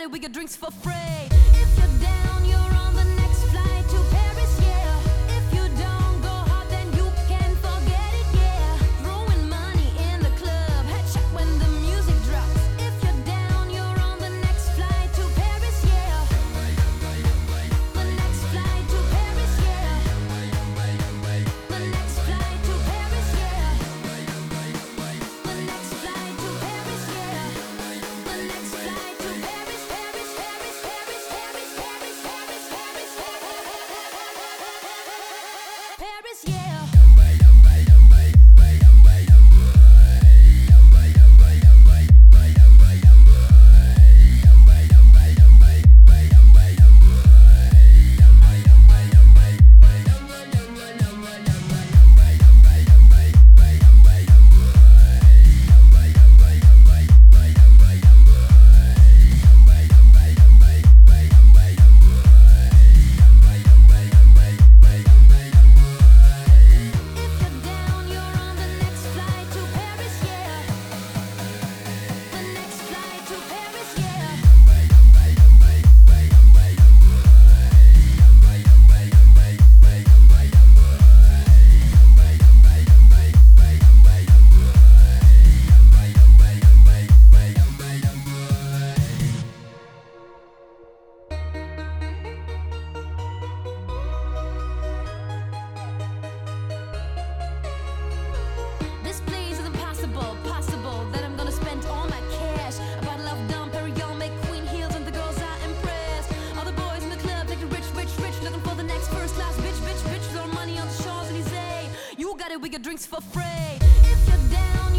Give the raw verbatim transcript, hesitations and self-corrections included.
got it, we get drinks for free. If you're down, you're on the next flight to Paris, yeah. If you don't go hard, then you can forget it, yeah. Throwing money in the club, headshot when the music drops. If you're down, you're on the next flight to Paris, yeah. The next flight to Paris, yeah. The next flight to Paris, yeah. The next flight to Paris, yeah. The next flight to Paris, Paris, Paris, Paris, Paris, Paris, Paris, Paris, Paris, Paris, yeah. This place is impossible, possible that I'm gonna spend all my cash. A bottle of Dom Perignon, make queen heels and the girls are impressed. All the boys in the club taking rich, rich, rich, looking for the next first class bitch, bitch, bitch. Throwing money on the Champs-Elysees. You got it, we get drinks for free. If you're down,